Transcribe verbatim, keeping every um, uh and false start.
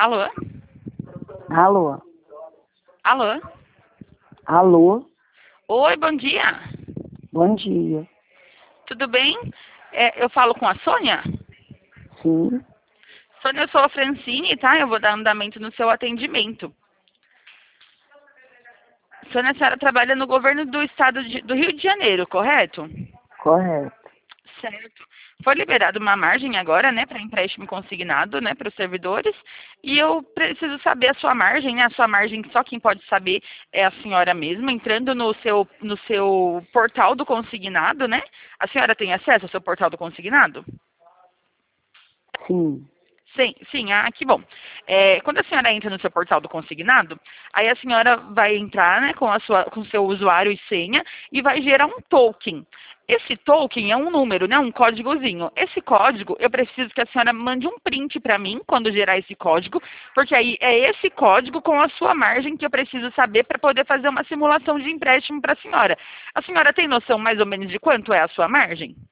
Alô? Alô? Alô? Alô? Oi, bom dia. Bom dia. Tudo bem? É, eu falo com a Sônia? Sim, Sônia, eu sou a Francine, tá? Eu vou dar andamento no seu atendimento. Sônia, a senhora trabalha no governo do estado de- do Rio de Janeiro, correto? correto. Certo. Foi liberada uma margem agora, né, para empréstimo consignado, né, para os servidores. E eu preciso saber a sua margem, né? A sua margem só quem pode saber é a senhora mesma, entrando no seu no seu portal do consignado, né? A senhora tem acesso ao seu portal do consignado? Sim, Sim, sim, ah, que bom. É, quando a senhora entra no seu portal do consignado, aí a senhora vai entrar, né, com a sua, com o seu usuário e senha e vai gerar um token. Esse token é um número, né, um códigozinho. Esse código, eu preciso que a senhora mande um print para mim quando gerar esse código, porque aí é esse código com a sua margem que eu preciso saber para poder fazer uma simulação de empréstimo para a senhora. A senhora tem noção mais ou menos de quanto é a sua margem?